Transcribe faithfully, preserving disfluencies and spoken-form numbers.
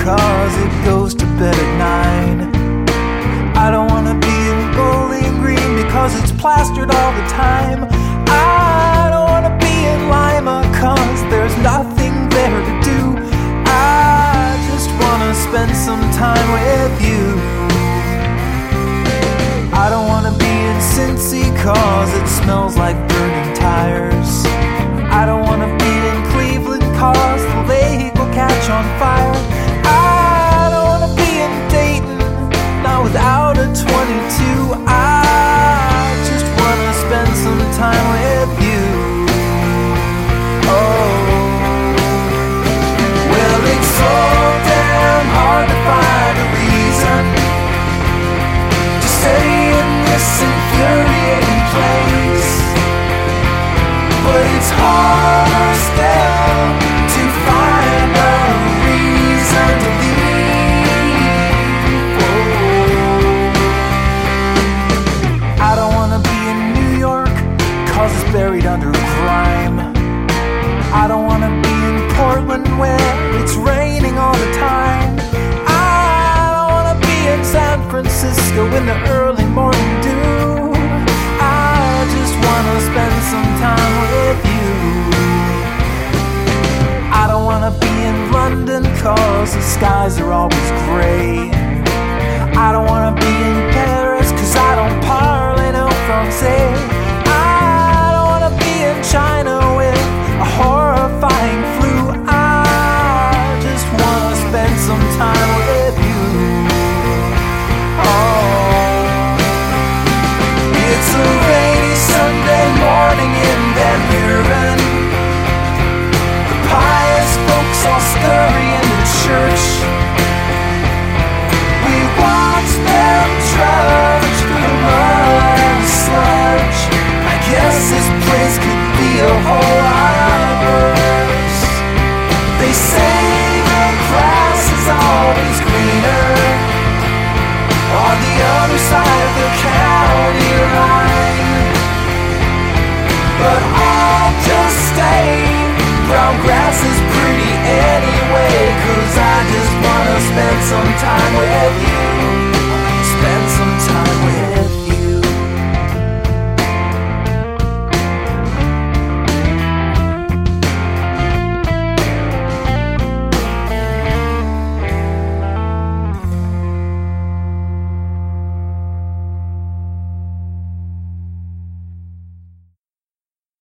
cause it goes to bed at nine. I don't wanna be in Bowling Green because it's plastered all the time. I don't wanna be in Lima cause there's nothing there to do. I just wanna spend some time with you. I don't wanna be in Cincy cause it smells like burning tires. I don't wanna be in Cleveland cause the lake will catch on fire. I don't wanna be in Dayton, not without a twenty-two. I just wanna spend some time with you. Oh, well, it's so damn hard to find a reason to stay in this infuriating place, but it's harder still to find a reason to leave. Oh. I don't wanna be in New York cause it's buried under crime. I don't wanna be in Portland where it's raining all the time. I don't wanna be in San Francisco in the early morning dew. I just wanna spend some time with you. I don't wanna be in London cause the skies are always gray. I don't wanna be in Paris cause I don't parle no Francais. I don't wanna be in China with a horrifying flu. I just wanna spend some time with you. Oh, it's a rainy Sunday morning in Van Buren. The pious folks all scurry into church. We watch them trudge through the mud and sludge. I guess this place could be a whole lot worse. They say the grass is always greener on the other side of the county line, but